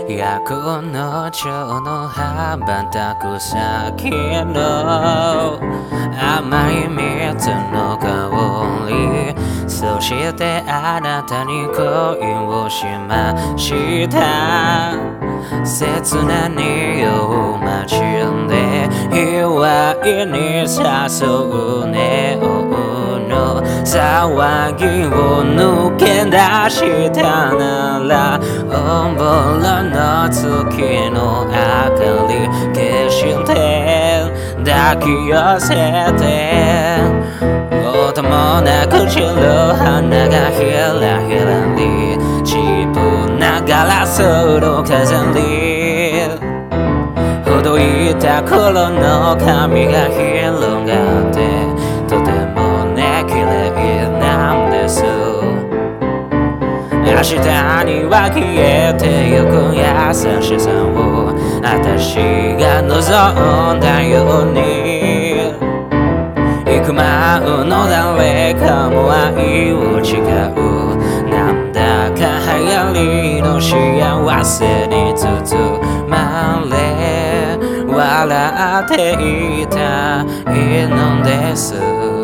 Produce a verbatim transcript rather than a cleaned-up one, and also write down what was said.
夜行の蝶の羽ばたく先の甘い蜜の香り、そしてあなたに恋をしました。切な匂う街で祝いに誘うネオンの騒ぎを抜け出したなら、おぼろの月の明かり消して抱き寄せて、音もなく散る花がひらひらに散ぶながらする風にほどいた頃の髪が広がって、とてもね綺麗なんです。明日には消えてゆく優しさを私が望んだように、幾万の誰かも愛を誓う、なんだか流行りの幸せに包まれ笑っていたいのです。